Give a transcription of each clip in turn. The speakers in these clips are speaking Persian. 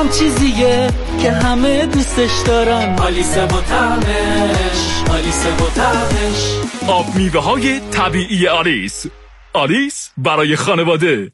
هم چیزیه که همه دوستش دارن. آلیس و طعمش، آلیس و طعمش. آب میوه های طبیعی آلیس. آلیس برای خانواده.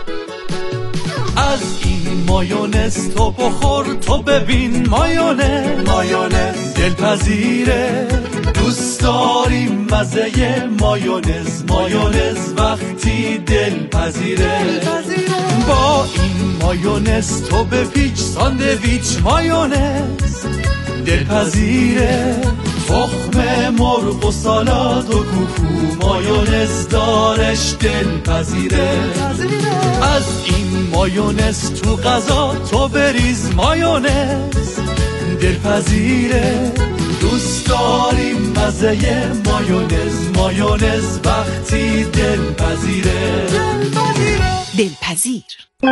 از این مایونز تو بخور تو ببین، مایونز دلپذیره، دوست داریم مزه مایونز وقتی دلپذیره. با این مایونز تو بپیچ ساندویچ، مایونز دلپذیره، تخم مرغ و سالاد و کوکو مایونز دارش دلپذیره. از این مایونز تو غذا تو بریز، مایونز دلپذیره، دوست داریم مزه مایونز وقتی دلپذیره. دلپذیر.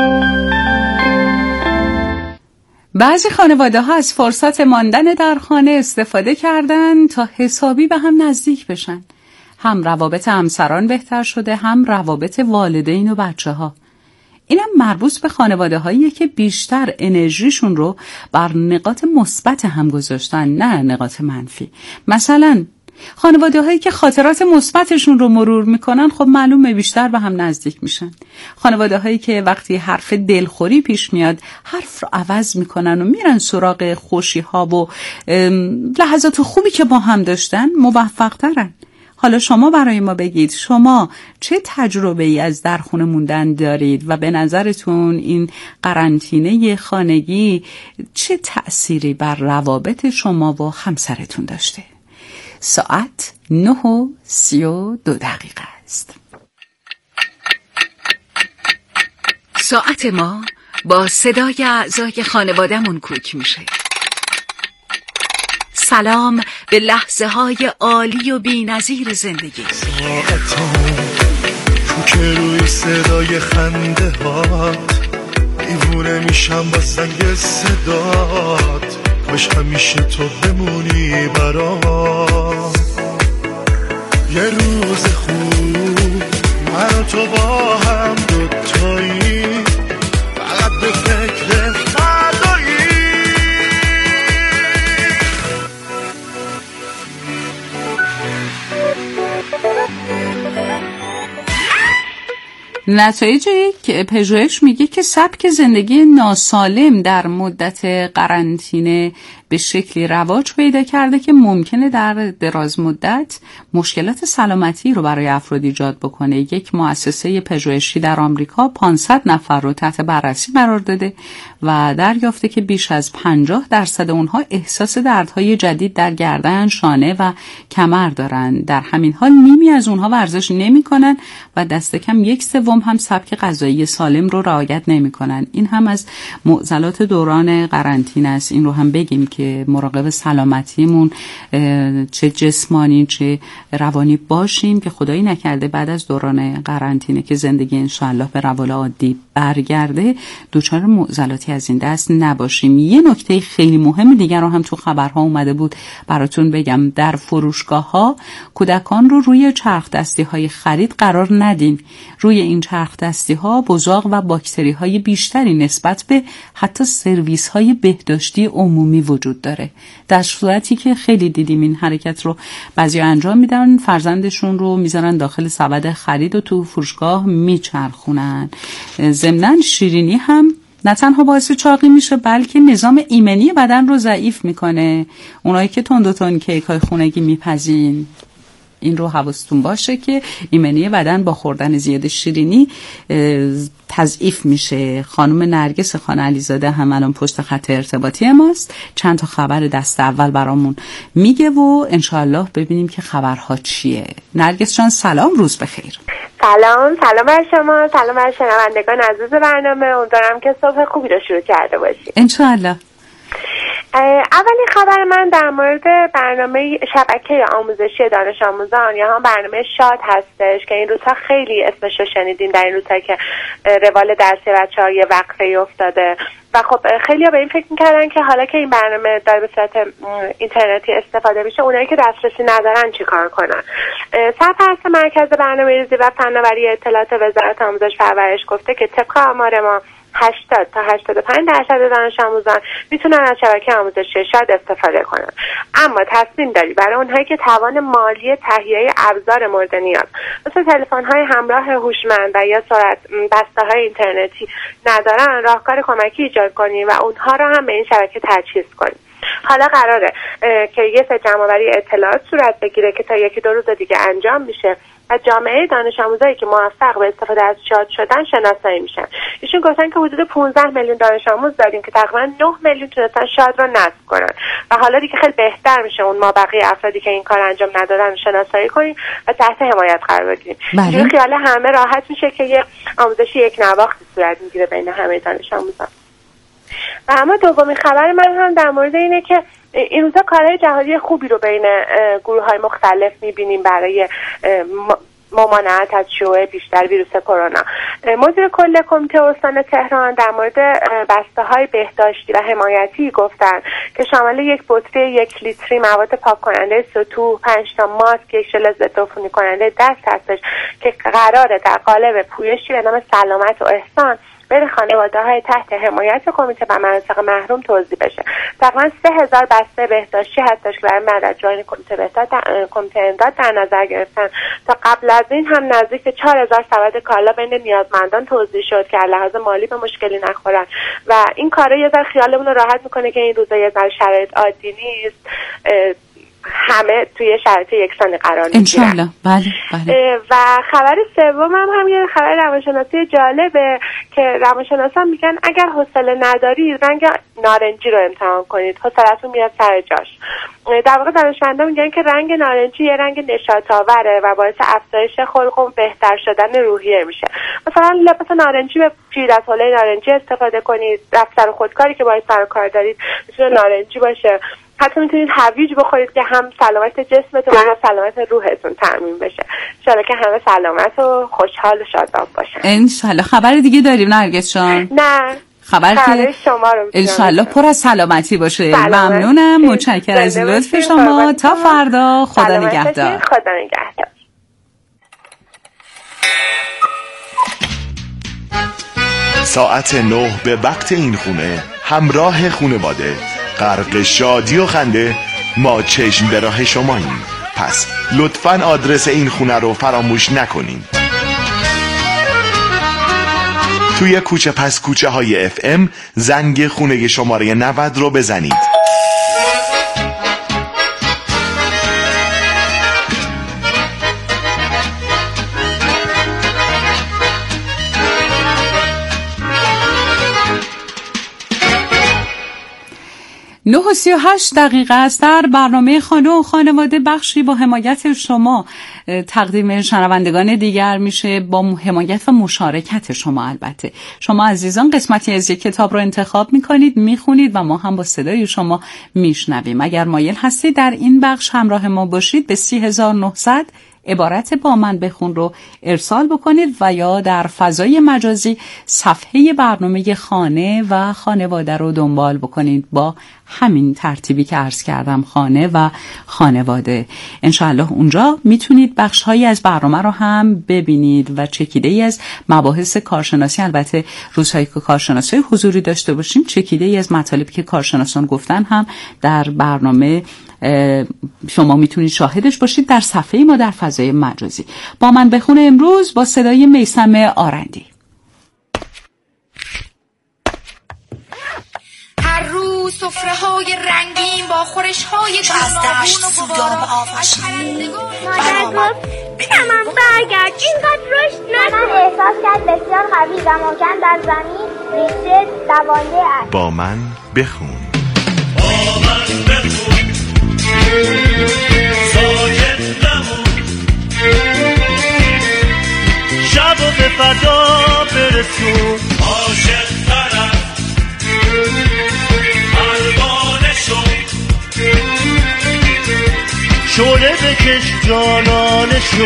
بعضی خانواده ها از فرصت ماندن در خانه استفاده کردن تا حسابی به هم نزدیک بشن. هم روابط همسران بهتر شده، هم روابط والدین و بچه ها. اینم مربوط به خانواده هایی که بیشتر انرژیشون رو بر نقاط مثبت هم گذاشتن، نه نقاط منفی. مثلا خانواده هایی که خاطرات مثبتشون رو مرور میکنن، خب معلومه بیشتر به هم نزدیک میشن. خانواده هایی که وقتی حرف دلخوری پیش میاد حرف رو عوض میکنن و میرن سراغ خوشی ها و لحظات خوبی که با هم داشتن موفق ترن. حالا شما برای ما بگید شما چه تجربه ای از در خونه موندن دارید و به نظرتون این قرنطینه خانگی چه تأثیری بر روابط شما و همسرتون داشته؟ ساعت 9:32 است. ساعت ما با صدای اعضای خانواده‌مون کوک میشه. سلام به لحظه های عالی و بی‌نظیر زندگی. ساعتم کوک روی صدای خنده هات، دیوونه میشم با زنگ صدات، کاش همیشه تو بمونی برام. یه روز خوب من و تو با هم دوتایی، فقط به فکر فردایی. نتایج یک پژوهش میگه که سبک زندگی ناسالم در مدت قرنطینه به شکلی رواج پیدا کرده که ممکنه در دراز مدت مشکلات سلامتی رو برای افراد ایجاد بکنه. یک مؤسسه پژوهشی در آمریکا 500 نفر رو تحت بررسی قرار داده و دریافته که بیش از 50% اونها احساس دردهای جدید در گردن، شانه و کمر دارن. در همین حال نیمی از اونها ورزش نمی‌کنن و دست کم 1/3 هم سبک غذایی سالم رو رعایت نمی‌کنن. این هم از معضلات دوران قرنطینه است. این رو هم بگیم که مراقب سلامتیمون چه جسمانی چه روانی باشیم که خدایی نکرده بعد از دوران قرنطینه که زندگی انشاءالله به روال عادی برگرده دچار معضلاتی از این دست نباشیم. یه نکته خیلی مهم دیگر رو هم تو خبرها اومده بود براتون بگم. در فروشگاه‌ها کودکان رو روی چرخ دستی‌های خرید قرار ندین. روی این چرخ دستی‌ها بزاق و باکتری‌های بیشتری نسبت به حتی سرویس‌های بهداشتی عمومی وجود داره. در صورتی که خیلی دیدیم این حرکت رو بعضی انجام میدن، فرزندشون رو میذارن داخل سبد خرید و تو فروشگاه میچرخونن. ضمناً شیرینی هم نه تنها باعث چاقی میشه بلکه نظام ایمنی بدن رو ضعیف میکنه. اونایی که تند کیک‌های خونگی میپزین این رو حواستون باشه که ایمنی بدن با خوردن زیاد شیرینی تضعیف میشه. خانم نرگس خان علیزاده هم الان پشت خط ارتباطی ماست، چند تا خبر دست اول برامون میگه و انشاءالله ببینیم که خبرها چیه. نرگس جان سلام، روز بخیر. سلام بر شما، سلام بر شنوندگان عزیز برنامه. امیدوارم که صبح خوبی رو شروع کرده باشید انشاءالله. اولین خبر من در مورد برنامه شبکه آموزشی دانش آموزان یا هم برنامه شاد هستش که این روزها خیلی اسمش رو شنیدین. در این روزها که روال درسی بچه‌ها یه وقفه افتاده و خب خیلی ها به این فکر میکردن که حالا که این برنامه داره به صورت اینترنتی استفاده میشه، اونایی که دسترسی ندارن چی کار کنن. سرپرست مرکز برنامه‌ریزی و فناوری اطلاعات وزارت آموزش و پرورش گفته که طبق آمار ما 80 تا 85% دانش آموزان میتونن از شبکه آموزشی شاد استفاده کنن. اما تصمیم داری برای اونهایی که توان مالی تهیه ابزار مورد نیاز مثل تلفن‌های همراه هوشمند و یا بسته‌های اینترنتی ندارن راهکار کمکی ایجاد کنی و اونها رو هم به این شبکه تجهیز کنی. حالا قراره که یه سری جمع‌آوری اطلاعات صورت بگیره که تا 1-2 روز دیگه انجام میشه و جامعه دانش آموزایی که موفق به استفاده از شاد شدن شناسایی میشن. ایشون گفتن که حدود 15 میلیون دانش آموز داریم که تقریبا 9 میلیون تونستن شاد رو نصب کنن و حالا دیگه خیلی بهتر میشه اون ما بقیه افرادی که این کار انجام ندادن شناسایی کنیم و تحت حمایت قرار بدیم. اینجوری خیال همه راحت میشه که یه آموزش یک نواختی صورت میگیره بین همه دانش آموزان. و اما دومین خبر من هم در مورد اینه که این روزا کارهای جهادی خوبی رو بین گروه‌های مختلف می‌بینیم برای ممانعت از شیوع بیشتر ویروس کرونا. مدیر کل کمیته استان تهران در مورد بسته‌های بهداشتی و حمایتی گفتن که شامل یک بطری 1 لیتری مواد پاک کننده سطوح، 5 تا ماسک، یک ژل ضدعفونی کننده دست هستش که قراره در قالب پویشی به نام سلامت و احسان بین خانواده‌های تحت حمایت کمیته و مناطق محروم توزیع بشه. تقریباً 3000 بسته بهداشتی هستش که برای مددجویان کمیته امداد در نظر گرفتن. تا قبل از این هم نزدیک به 4000 سبد کالا بین نیازمندان توزیع شد که از لحاظ مالی به مشکلی نخورن و این کارا یه ذره خیالمون رو راحت میکنه که این روزا یه ذره شرایط عادی نیست، همه توی شرایط یکسانی قرار میگیرن انشالله. بله. و خبر سوم هم یه خبر روانشناسی جالبه که روانشناسان میگن اگر حوصله نداری رنگ نارنجی رو امتحان کنید، حوصله‌تون میاد سر جاش. در واقع دانشمندان میگن که رنگ نارنجی یه رنگ نشاط‌آوره و باعث افزایش خلق و بهتر شدن روحیه میشه. مثلا لباس نارنجی بپوشید، از حوله نارنجی استفاده کنید، دفتر خودکاری که باید سر کار دارید میتونه نارنجی باشه. حتی میتونید هویج بخورید که هم سلامت جسمتون و هم سلامت روحتون تضمین بشه. انشالله که همه سلامت و خوشحال و شاداب باشن. انشالله. خبر دیگه داریم نرگس جان؟ نه، خبر که شما رو انشالله پر از سلامتی باشه. ممنونم، متشکرم از لطف شما. تا فردا، خدا نگهدار. خدا نگهدار. ساعت 9 به وقت این خونه همراه خانواده غرق شادی و خنده ما چشم به راه شماییم. پس لطفاً آدرس این خونه رو فراموش نکنین. توی کوچه پس کوچه های FM زنگ خونه شماره 90 رو بزنید. نه و 38 دقیقه است. در برنامه خانه و خانواده بخشی با حمایت شما تقدیم شنوندگان دیگر میشه، با حمایت و مشارکت شما. البته شما عزیزان قسمتی از یک کتاب رو انتخاب میکنید، میخونید و ما هم با صدای شما میشنویم. اگر مایل هستید در این بخش همراه ما باشید به 3900 عبارت با من بخون رو ارسال بکنید و یا در فضای مجازی صفحه برنامه خانه و خانواده رو دنبال بکنید با همین ترتیبی که عرض کردم، خانه و خانواده. انشاءالله اونجا میتونید بخش‌هایی از برنامه رو هم ببینید و چکیده‌ای از مباحث کارشناسی، البته روزهایی که کارشناسی حضوری داشته باشیم چکیده‌ای از مطالبی که کارشناسان گفتن هم در برنامه شما میتونید شاهدش باشید در صفحه ما در فضای مجازی. با من بخونه امروز با صدای میثم آرندی. هر روز سفره‌های رنگین با خورش‌های گوناگون و گوارا. مادر گفت تمام برگرد، اینقدر رشد نکن. احساس کرد بسیار قوی و محکم در زمین ریشه دوایه است. با من بخون. ساکت نمون، شب و به فضا برسون، عاشق طرف پروانه شو، شعله بکش جانانه شو.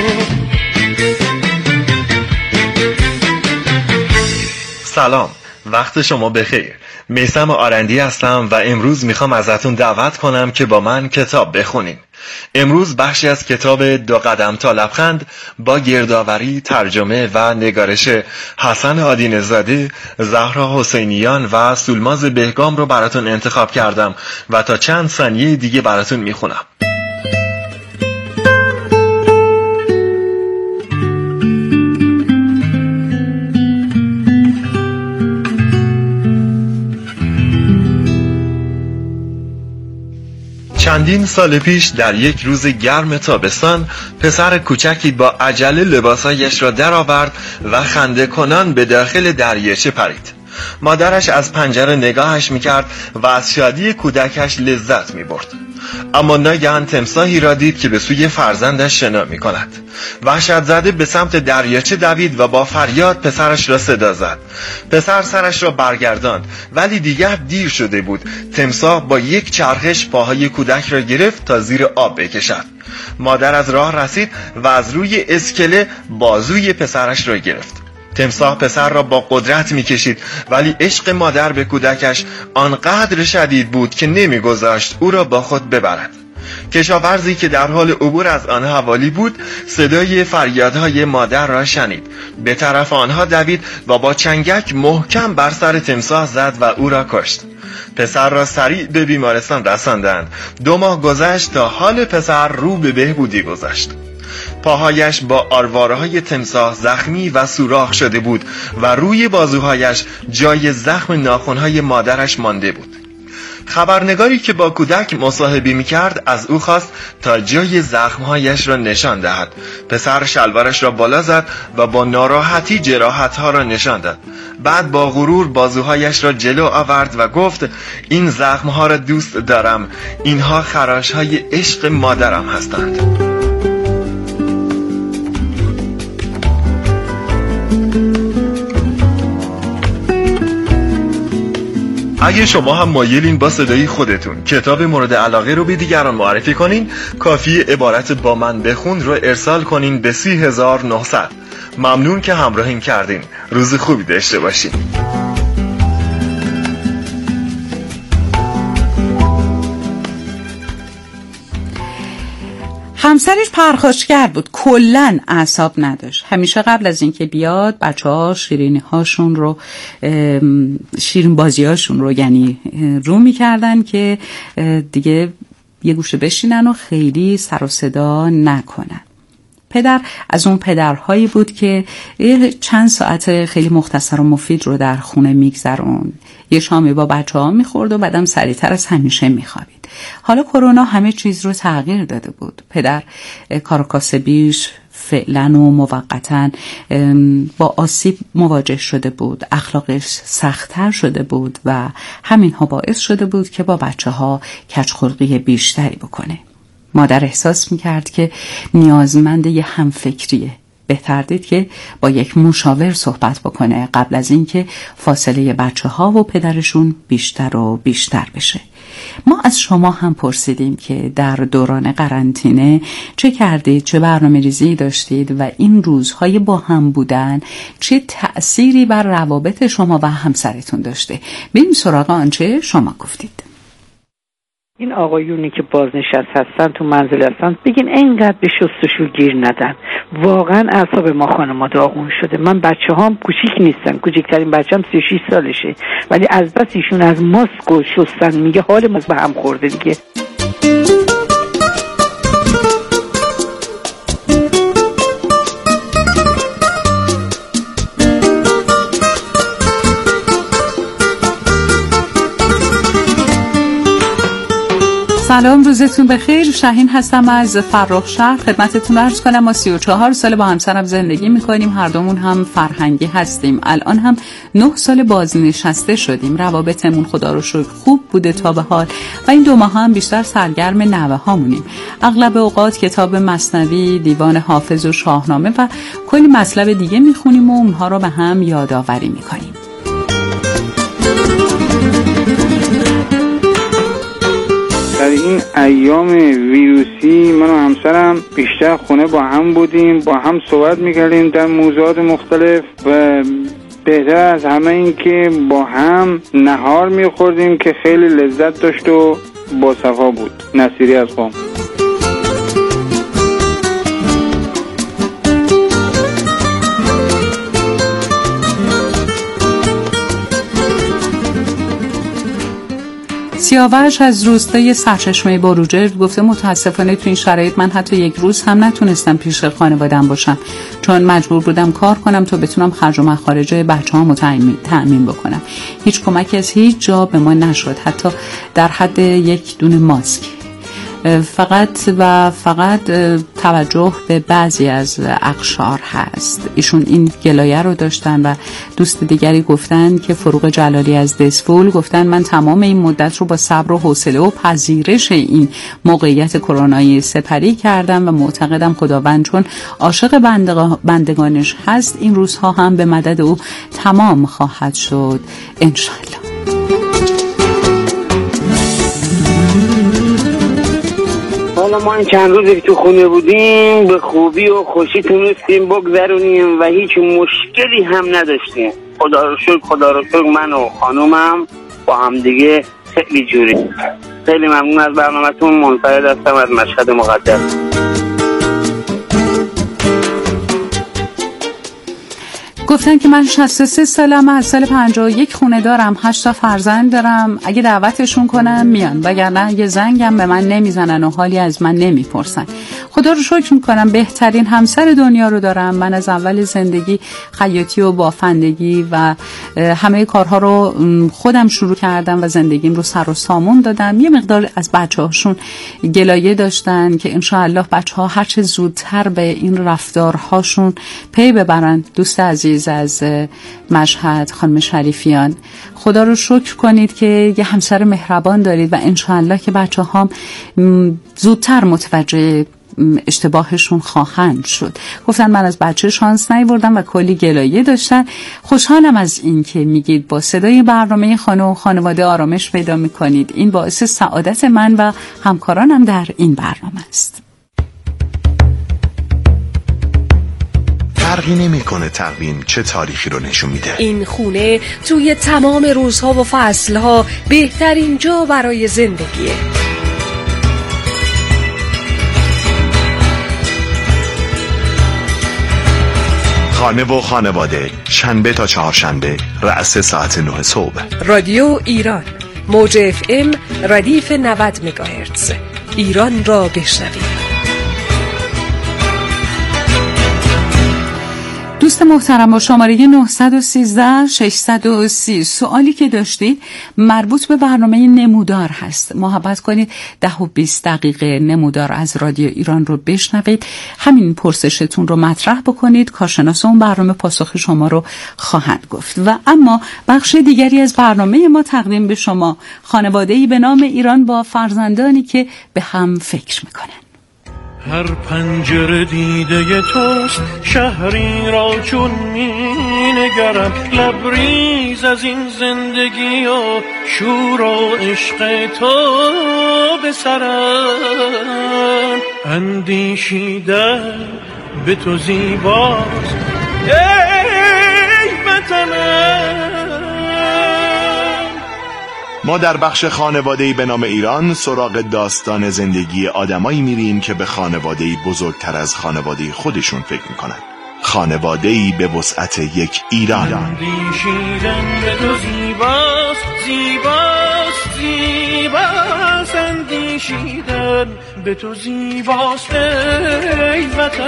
سلام، وقت شما بخیر. میثم آرندی هستم و امروز میخوام ازتون دعوت کنم که با من کتاب بخونین. امروز بخشی از کتاب 2 قدم تا لبخند با گردآوری، ترجمه و نگارش حسن آدین‌زاده، زهرا حسینیان و سولماز بهگام رو براتون انتخاب کردم و تا چند ثانیه دیگه براتون میخونم. چندین سال پیش در یک روز گرم تابستان پسر کوچکی با عجله لباسایش را درآورد و خنده کنان به داخل دریاچه پرید. مادرش از پنجره نگاهش میکرد و از شادی کودکش لذت میبرد. اما ناگهان تمساحی را دید که به سوی فرزندش شنا میکند. وحشت زده به سمت دریاچه دوید و با فریاد پسرش را صدا زد. پسر سرش را برگرداند ولی دیگر دیر شده بود. تمساح با یک چرخش پاهای کودک را گرفت تا زیر آب بکشد. مادر از راه رسید و از روی اسکله بازوی پسرش را گرفت. تمساح پسر را با قدرت می‌کشید ولی عشق مادر به کودکش آنقدر شدید بود که نمی‌گذاشت او را با خود ببرد. کشاورزی که در حال عبور از آن حوالی بود صدای فریادهای مادر را شنید. به طرف آنها دوید و با چنگک محکم بر سر تمساح زد و او را کشت. پسر را سریع به بیمارستان رساندند. 2 ماه گذشت تا حال پسر رو به بهبودی گذاشت. پاهایش با آرواره‌های تمساح زخمی و سوراخ شده بود و روی بازوهایش جای زخم ناخن‌های مادرش مانده بود. خبرنگاری که با کودک مصاحبه می‌کرد از او خواست تا جای زخم‌هایش را نشان دهد. پسر شلوارش را بالا زد و با ناراحتی جراحت‌ها را نشان داد. بعد با غرور بازوهایش را جلو آورد و گفت این زخم‌ها را دوست دارم. اینها خراش‌های عشق مادرم هستند. اگه شما هم مایلین با صدای خودتون کتاب مورد علاقه رو به دیگران معرفی کنین، کافیه عبارت با من بخون رو ارسال کنین به 30900. ممنون که همراهیم کردین. روز خوبی داشته باشین. همسرش پرخاشگر بود، کلن اعصاب نداشت. همیشه قبل از اینکه بیاد بچه‌ها شیرین بازی‌هاشون رو یعنی رو می‌کردن که دیگه یه گوشه بشینن و خیلی سر و صدا نکنن. پدر از اون پدرهایی بود که چند ساعت خیلی مختصر و مفید رو در خونه میگذرون. یه شامی با بچه‌ها میخورد و بعدم سریعتر از همیشه میخوابید. حالا کرونا همه چیز رو تغییر داده بود. پدر کار و کاسبیش فعلا و موقتا با آسیب مواجه شده بود، اخلاقش سخت‌تر شده بود و همینها باعث شده بود که با بچه‌ها کج‌خلقی بیشتری بکنه. مادر احساس میکرد که نیازمند یه همفکریه. بهتر دید که با یک مشاور صحبت بکنه قبل از اینکه فاصله بچه‌ها و پدرشون بیشتر و بیشتر بشه. ما از شما هم پرسیدیم که در دوران قرنطینه چه کردید، چه برنامه‌ریزی داشتید و این روزهای با هم بودن چه تأثیری بر روابط شما و همسرتون داشته. بریم سراغ آنچه شما گفتید. این آقایونی که بازنشست هستن تو منزل هستن بگین اینقدر به شستشو گیر ندن. واقعا اعصاب ما خانم‌ها داغون شده. من بچه‌هام کوچیک نیستن، کوچکترین بچه‌م 36 سالشه، ولی از بس ایشون از ماسک و شستن میگه حال ما به هم خورده دیگه. سلام، روزتون بخیر. شاهین هستم از فرخ شهر. خدمتتون عرض کنم ما 34 سال با همسرم زندگی میکنیم. هر دومون هم فرهنگی هستیم. الان هم 9 سال بازنشسته شدیم. روابطمون خدا رو شکر خوب بوده تا به حال و این 2 ماه هم بیشتر سرگرم نوه هامونیم. اغلب اوقات کتاب مثنوی، دیوان حافظ و شاهنامه و کلی مطلب دیگه میخونیم و اونها رو به هم یادآوری میکنیم. در این ایام ویروسی من و همسرم بیشتر خونه با هم بودیم، با هم صحبت میکردیم در موضوعات مختلف و بهتر از همه این که با هم نهار میخوردیم که خیلی لذت داشت و با صفا بود. نصیری از قم. سیاوش از روستای سرچشمه بروجرد گفته متاسفانه تو این شرایط من حتی یک روز هم نتونستم پیش خانواده‌ام باشم، چون مجبور بودم کار کنم تا بتونم خرج و مخارج بچه‌هامو تأمین بکنم. هیچ کمکی از هیچ جا به ما نشد، حتی در حد یک دونه ماسک. فقط توجه به بعضی از اقشار هست. ایشون این گلایه رو داشتن و دوست دیگری گفتن که فروغ جلالی از دسفول گفتن من تمام این مدت رو با صبر و حوصله و پذیرش این موقعیت کرونایی سپری کردم و معتقدم خداوند چون عاشق بندگانش هست این روزها هم به مدد او تمام خواهد شد انشالله. حالا ما این چند روزی که تو خونه بودیم به خوبی و خوشی تونستیم بگذرونیم و هیچ مشکلی هم نداشتیم. خدا رو شکر من و خانومم با هم دیگه خیلی جوری. خیلی ممنون از برنامه‌تون. منفرد هستم از مشهد مقدس. گفتن که من 63 سالم، از سال 51 خونه دارم، 8 تا فرزند دارم، اگه دعوتشون کنم میان، وگرنه یه زنگم به من نمیزنن و حالی از من نمیپرسن. خدا رو شکر میکنم بهترین همسر دنیا رو دارم. من از اول زندگی خیاطی و بافندگی و همه کارها رو خودم شروع کردم و زندگیم رو سر و سامون دادم. یه مقدار از بچه‌هاشون گلایه داشتن که انشاءالله بچه‌ها هر چه زودتر به این رفتارهاشون پی ببرن. دوست عزیز از مشهد خانم شریفیان، خدا رو شکر کنید که یه همسر مهربان دارید و انشاءالله که بچه‌هام زودتر متوجه اشتباهشون خواهند شد. گفتن من از بچه شانس نیاوردم و کلی گلایه داشتن. خوشحالم از این که میگید با صدای برنامه خانه و خانواده آرامش پیدا میکنید. این باعث سعادت من و همکارانم در این برنامه است. فرقی نمی‌کنه تقویم چه تاریخی رو نشون میده. این خونه توی تمام روزها و فصلها بهترین جا برای زندگیه. خانه و خانواده، شنبه تا چهارشنبه رأس ساعت 9 صبح. رادیو ایران، موج FM ردیف 90 مگاهرتز. ایران را بشنوید. دوست محترم، با شماره 913 630 سوالی که داشتید مربوط به برنامه نمودار هست. محبت کنید 10 و 20 دقیقه نمودار از رادیو ایران رو بشنوید. همین پرسشتون رو مطرح بکنید. کارشناس اون برنامه پاسخ شما رو خواهند گفت. و اما بخش دیگری از برنامه ما تقدیم به شما، خانواده‌ای به نام ایران با فرزندانی که به هم فکر میکنن. هر پنجره دیده توست، شهری را چون می نگرم، لبریز از این زندگی و شور و عشق تو به سرم، اندیشیدن به تو زیباست ای وطنم. ما در بخش خانواده‌ای به نام ایران سراغ داستان زندگی آدمایی میریم که به خانواده‌ای بزرگتر از خانواده خودشون فکر میکنن. خانواده‌ای به وسعت یک ایران. اندیشیدن به تو زیباست، زیباست، زیباست، اندیشیدن به تو زیباست ای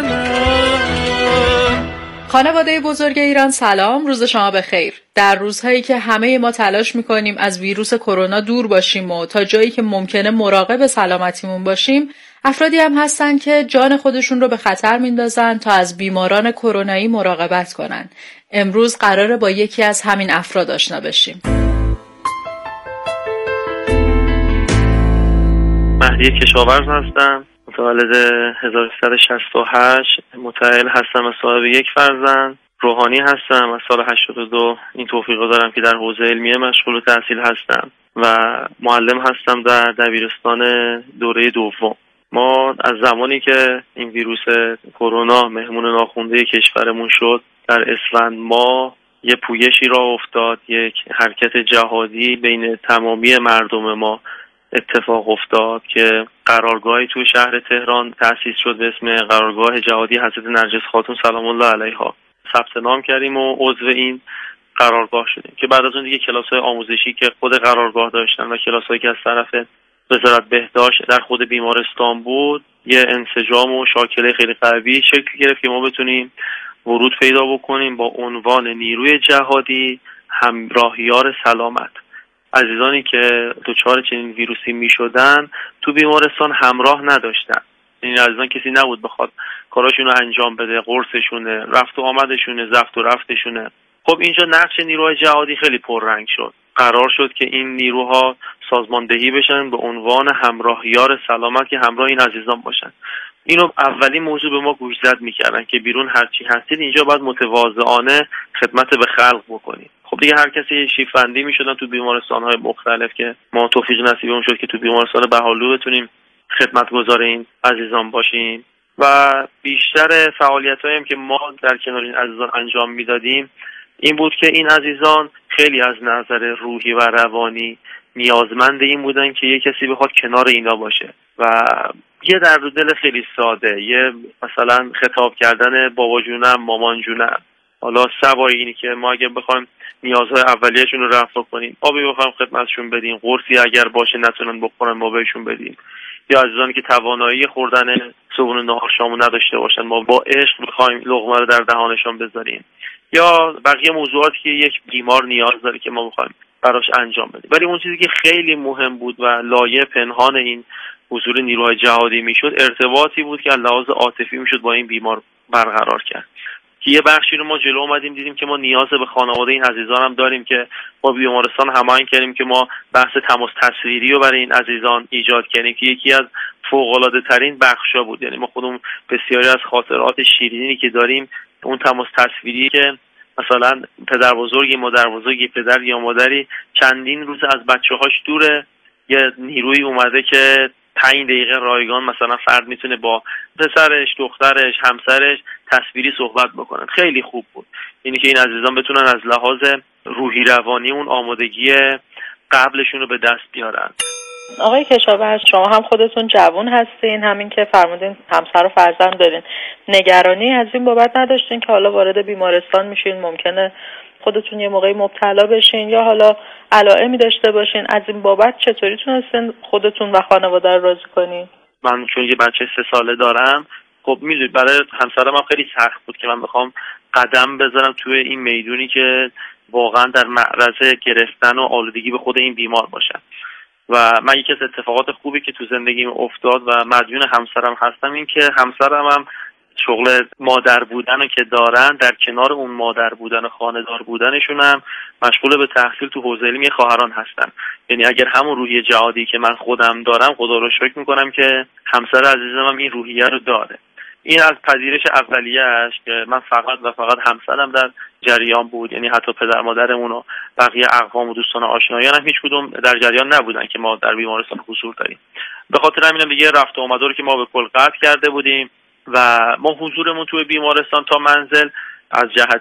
وطنم. خانواده بزرگ ایران سلام، روز شما بخیر. در روزهایی که همه ما تلاش میکنیم از ویروس کرونا دور باشیم و تا جایی که ممکنه مراقب سلامتیمون باشیم، افرادی هم هستن که جان خودشون رو به خطر میندازن تا از بیماران کرونایی مراقبت کنن. امروز قراره با یکی از همین افراد آشنا بشیم. مهدی کشاورز هستم، متولد 1368، متأهل هستم و صاحب یک فرزند. روحانی هستم، از سال 82 این توفیق رو دارم که در حوزه علمیه مشغول تحصیل هستم و معلم هستم در دبیرستان دوره دوم. ما از زمانی که این ویروس کرونا مهمون ناخوانده کشورمون شد در اسفند ماه یه پویشی راه افتاد، یک حرکت جهادی بین تمامی مردم ما اتفاق افتاد که قرارگاهی توی شهر تهران تأسیس شد به اسم قرارگاه جهادی حضرت نرجس خاتون سلام الله علیها. ثبت نام کردیم و عضو این قرارگاه شدیم که بعد از اون دیگه کلاس‌های آموزشی که خود قرارگاه داشتن و کلاس‌هایی که از طرف وزارت بهداشت در خود بیمارستان بود، یه انسجام و شاکله خیلی قوی شکل گرفت که ما بتونیم ورود پیدا بکنیم با عنوان نیروی جهادی همراهیار سلامت. عزیزانی که دچار چنین ویروسی می شدن تو بیمارستان همراه نداشتن، این عزیزان کسی نبود بخواد کاراشون رو انجام بده، قرصشونه، رفت و آمدشونه، زفت و رفتشونه. خب اینجا نقش نیروهای جهادی خیلی پررنگ شد. قرار شد که این نیروها سازماندهی بشن به عنوان همراهیار سلامت که همراه این عزیزان باشن. اینو اولین موضوع به ما گوشزد میکردن که بیرون هرچی هستید اینجا باید متواضعانه خدمت به خلق بکنید. خب دیگه هر کسی شیفندی میشدن تو بیمارستان‌های مختلف که ما توفیق نصیبمون شد که تو بیمارستان بهالو بتونیم خدمتگزار این عزیزان باشیم و بیشتر فعالیت‌هایی هم که ما در کنار این عزیزان انجام میدادیم این بود که این عزیزان خیلی از نظر روحی و روانی نیازمند این بودن که یه کسی بخواد کنار اینا باشه و یه درد و دل خیلی ساده، یه مثلا خطاب کردن بابا جونم، مامان جونم، حالا سوای اینی که ما اگه بخوایم نیازهای اولیه‌شون رو رفع کنیم، آبی بخوایم خدمتشون بدیم، قرصی اگر باشه نتونن بخورن ما بهشون بدیم، یا عزیزانی که توانایی خوردن صبحونه نهار شامو نداشته باشن ما با عشق بخوایم لقمه رو در دهانشون بذاریم، یا بقیه موضوعاتی که یک بیمار نیاز داره که ما بخوایم براش انجام بدیم. ولی اون چیزی که خیلی مهم بود و لایه پنهان این حضور نیروهای جهادی میشد ارتباطی بود که از لحاظ عاطفی میشد با این بیمار برقرار کرد. که یه بخشی رو ما جلو اومدیم دیدیم که ما نیاز به خانواده این عزیزان هم داریم که با بیمارستان هماهنگ کردیم که ما بحث تماس تصویری رو برای این عزیزان ایجاد کردیم که یکی از فوق‌العاده ترین بخشا بود. یعنی ما خودمون بسیاری از خاطرات شیرینی که داریم اون تماس تصویری که مثلا پدر بزرگی، مادر بزرگی، پدر یا مادری چندین روز از بچه‌هاش دوره، یه نیروی اومده که 5 دقیقه رایگان مثلا فرد میتونه با پسرش، دخترش، همسرش تصویری صحبت بکنن. خیلی خوب بود اینی که این عزیزان بتونن از لحاظ روحی روانی اون آمادگی قبلشون رو به دست بیارن. آقای کشاورز شما هم خودتون جوان هستین، همین که فرمودین همسر و فرزند دارین، نگرانی از این بابت نداشتین که حالا وارد بیمارستان میشین ممکنه خودتون یه موقعی مبتلا بشین یا حالا علائمی داشته باشین؟ از این بابت چطوری تونستین خودتون و خانواده رو راضی کنین؟ من چون یه بچه 3 ساله دارم، خب میدونید برای همسرم هم خیلی سخت بود که من بخوام قدم بذارم توی این میدونی که واقعا در معرض گرفتن و آلودگی به خود این بیمار باشم. و من یکی از اتفاقات خوبی که تو زندگیم افتاد و مدیون همسرم هستم این که همسرم هم شغل مادر بودن رو که دارن، در کنار اون مادر بودن و خانه‌دار بودنشون هم مشغول به تحصیل تو حوزه علمی خواهران هستن. یعنی اگر همون روحیه جهادی که من خودم دارم، خدا رو شکر میکنم که همسر عزیزم هم این روحیه رو داره. این از پذیرش اولیه‌اش که من فقط و فقط همسرم در جریان بود، یعنی حتی پدر مادرمون و بقیه اقوام و دوستان و آشنایان هم هیچ کدوم در جریان نبودن که ما در بیمارستان حضور داریم. به خاطر همینم دیگه رفت و آمدا رو که ما به کل قطع کرده بودیم و ما حضورمون توی بیمارستان تا منزل از جهت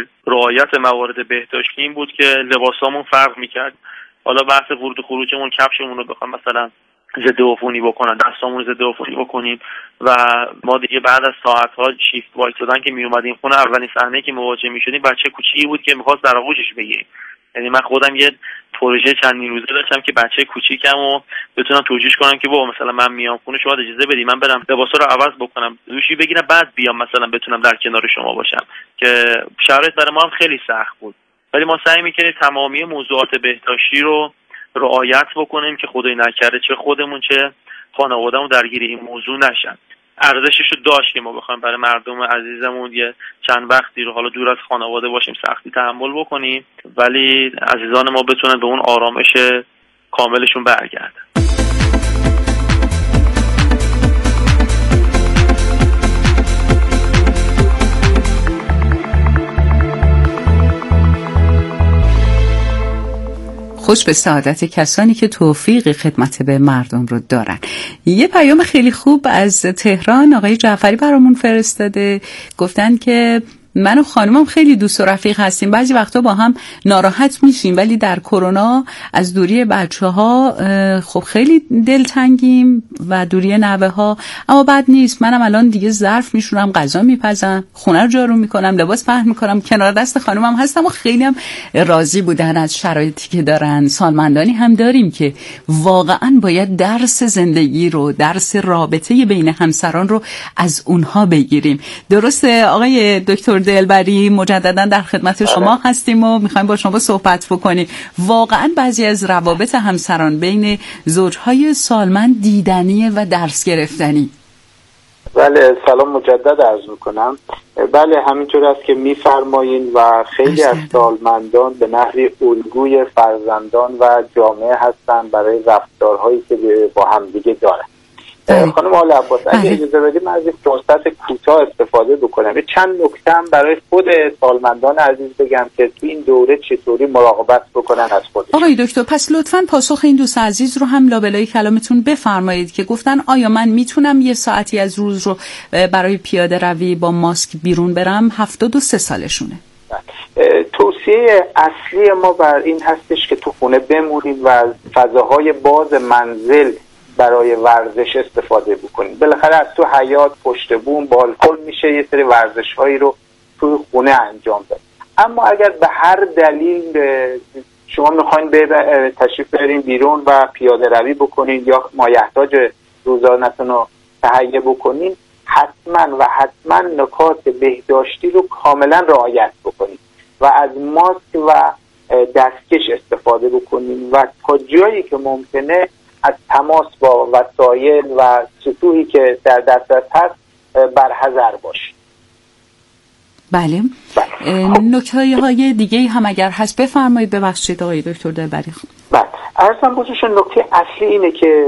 رعایت موارد بهداشتی این بود که لباسامون فرق می‌کرد. حالا بحث ورود و خروجمون، کفشمون رو بخوام مثلا ضد عفونی بکنن، دستامون ضد عفونی بکنیم و ما دیگه بعد از ساعت‌ها شیفت وایسادن که می اومدیم خونه، اولین صحنه که مواجه می‌شدیم بچه کوچیکی بود که می‌خواست در آغوشش بگیره. یعنی من خودم یه پروژه چندین روزه داشتم که بچه کوچیکمو بتونم توجیهش کنم که بابا مثلا من میام خونه، شما اجازه بدید من برم لباسا رو عوض بکنم، دوشی بگیرم، بعد بیام مثلا بتونم در کنار شما باشم، که شرایط برای ما هم خیلی سخت بود. ولی ما سعی می‌کردیم تمامی موضوعات بهداشتی رو رعایت بکنیم که خدای نکرده چه خودمون چه خانواده‌مون درگیر این موضوع نشن. ارزشش رو داشت که ما بخوایم برای مردم عزیزمون یه چند وقتی رو حالا دور از خانواده باشیم سختی تحمل بکنیم، ولی عزیزان ما بتونن به اون آرامش کاملشون برگردن. خوش به سعادت کسانی که توفیق خدمت به مردم رو دارن. یه پیام خیلی خوب از تهران آقای جعفری برامون فرستاده، گفتن که من و خانومم خیلی دوست و رفیق هستیم، بعضی وقتا با هم ناراحت میشیم، ولی در کرونا از دوری بچه‌ها خب خیلی دلتنگیم و دوری نوه‌ها، اما بد نیست. منم الان دیگه ظرف میشورم، غذا میپزم، خونه رو جارو میکنم، لباس پهن میکنم، کنار دست خانومم هستم و خیلی هم راضی بودن از شرایطی که دارن. سالمندانی هم داریم که واقعا باید درس زندگی رو، درس رابطه بین همسران رو از اونها بگیریم. درسته آقای دکتر دلبری؟ مجددا در خدمت شما هستیم و میخوایم با شما صحبت بکنیم. واقعا بعضی از روابط همسران بین زوجهای سالمند دیدنیه و درس گرفتنی. بله، سلام مجدد عرض میکنم. بله همینطور است که میفرمایین و خیلی از سالمندان به نحوی الگوی فرزندان و جامعه هستن برای رفتارهایی که با هم دیگه دارن. خانم آل عباس اگه اجازه بدید من از این فرصت کوتاه استفاده بکنم، چند نکته هم برای خود سالمندان عزیز بگم که تو این دوره چطوری مراقبت بکنن از خودشون. آقای دکتر پس لطفاً پاسخ این دوست عزیز رو هم لابلای کلامتون بفرمایید که گفتن آیا من میتونم یه ساعتی از روز رو برای پیاده روی با ماسک بیرون برم؟ 73 سالشونه. توصیه اصلی ما بر این هستش که تو خونه بمونید و از فضاهای باز منزل برای ورزش استفاده بکنید. بالاخره از تو حیاط، پشت بوم، بالکن میشه یه سری ورزش‌هایی رو تو خونه انجام داد. اما اگر به هر دلیل شما میخواین تشریف برین بیرون و پیاده روی بکنین یا مایحتاج روزانه‌تون رو تهیه بکنین، حتما نکات بهداشتی رو کاملا رعایت بکنید و از ماسک و دستکش استفاده بکنین و تا جایی که ممکنه از تماس با وسایل و سطوحی که در دسترس هست برحذر باشید. بله. نکته‌های دیگه هم اگر هست بفرمایید. ببخشید آقای دکتر دلبری. بله. عرضم بزرگشون نکته اصلی اینه که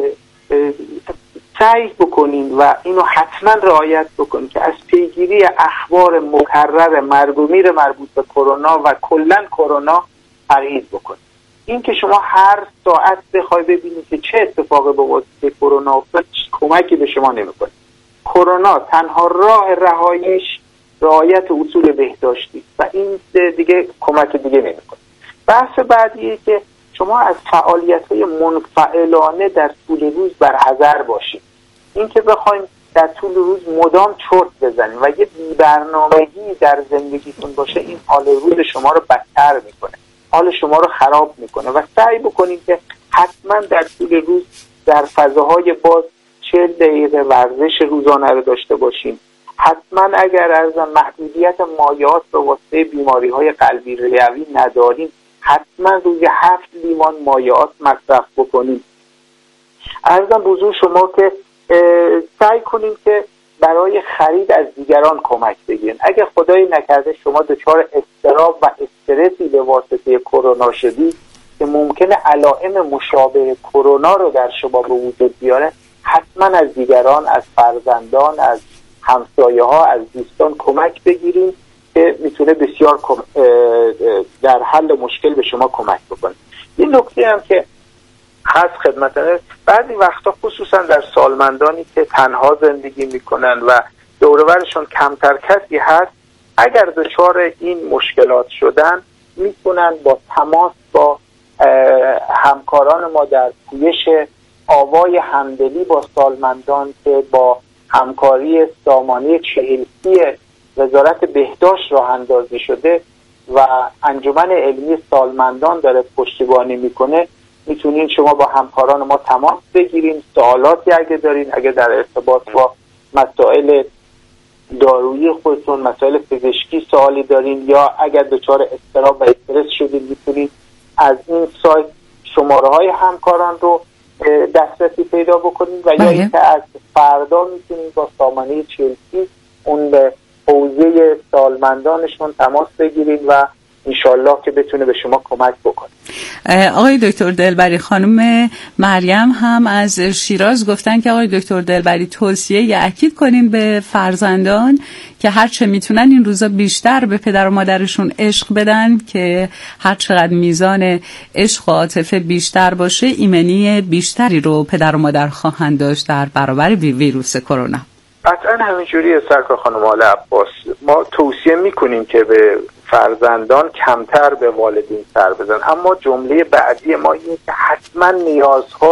سعی بکنین و اینو حتما رعایت بکنین که از پیگیری اخبار مکرر مرگ و میر مربوط به کرونا و کلا کرونا پرهیز بکنین. این که شما هر ساعت بخوای ببینید که چه اتفاقی با واسطه کرونا افتاد کمکی به شما نمیکنه. کرونا تنها راه رهاییش رعایت اصول بهداشتی و این دیگه کمک دیگه نمیکنه. بحث بعدیه که شما از فعالیت‌های منفعلانه در طول روز برحذر باشید. این که بخواید در طول روز مدام چرت بزنید و یه بی‌برنامگی در زندگیتون باشه، این حال روز شما رو بدتر میکنه، حال شما رو خراب میکنه و سعی بکنید که حتما در طول روز در فضاهای باز 40 دقیقه ورزش روزانه رو داشته باشیم. حتما اگر از محدودیت مایعات به واسطه بیماری‌های قلبی ریوی نداریم، حتما روزی 7 لیوان مایعات مصرف بکنیم. عرضم حضور شما که سعی کنیم که برای خرید از دیگران کمک بگیرین. اگر خدای نکرده شما دچار اضطراب و استرسی به واسطه کرونا شدید که ممکنه علائم مشابه کرونا رو در شما به وجود بیاره، حتما از دیگران، از فرزندان، از همسایه ها، از دوستان کمک بگیریم که میتونه بسیار در حل مشکل به شما کمک بکنه. این نکته هم که هست خدمتانه، بعضی وقتا خصوصا در سالمندانی که تنها زندگی میکنن و دور و برشون کمتر کسی هست، اگر دچار این مشکلات شدن میتونن با تماس با همکاران ما در پویش آوای همدلی با سالمندان که با همکاری سامانه 40 وزارت بهداشت راه اندازی شده و انجمن علمی سالمندان داره پشتیبانی میکنه، میتونین شما با همکاران ما تماس بگیرین. سوالاتی اگه دارین، اگه در ارتباط با مسائل دارویی خودتون، مسائل پزشکی سوالی دارین یا اگر دچار اضطراب و استرس شدین، میتونین از این سایت شماره های همکاران رو دسترسی پیدا بکنین و یا اینکه از فردا میتونین با سامانه چلسی اون به حوزه سالمندانشون تماس بگیرین و انشالله که بتونه به شما کمک بکنه. آقای دکتر دلبری، خانم مریم هم از شیراز گفتن که آقای دکتر دلبری توصیه یأکید کنین به فرزندان که هر چه میتونن این روزا بیشتر به پدر و مادرشون عشق بدن که هر چقدر میزان عشق و عاطفه بیشتر باشه ایمنی بیشتری رو پدر و مادر خواهند داشت در برابر ویروس کرونا. قطعا همینجوری سرکار خانم آل عباس، ما توصیه میکنیم که به فرزندان کمتر به والدین سر بزن، اما جمله بعدی ما اینه که حتما نیازها